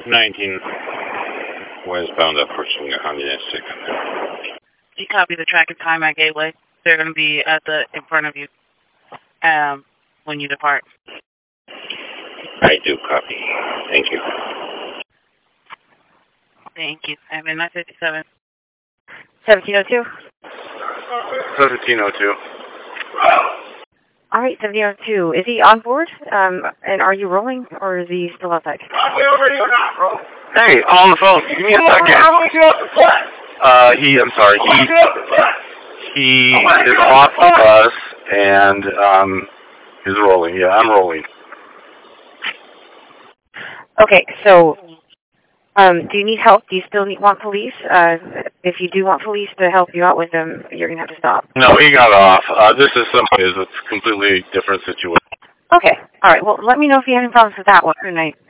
19 westbound approaching 102nd. You copy the track and time at Gateway. They're going to be in front of you when you depart. I do copy. Thank you. Thank you. I have a 957. 1702. 1702. All right, 1702. Is he on board? And are you rolling, or is he still outside? Hey, on the phone. Give me a second. I'm sorry. He is off the bus and is rolling. Yeah, I'm rolling. Okay, so do you need help? Do you still want police? If you do want police to help you out with them, you're going to have to stop. No, he got off. This is it's a completely different situation. Okay, all right. Well, let me know if you have any problems with that one, and I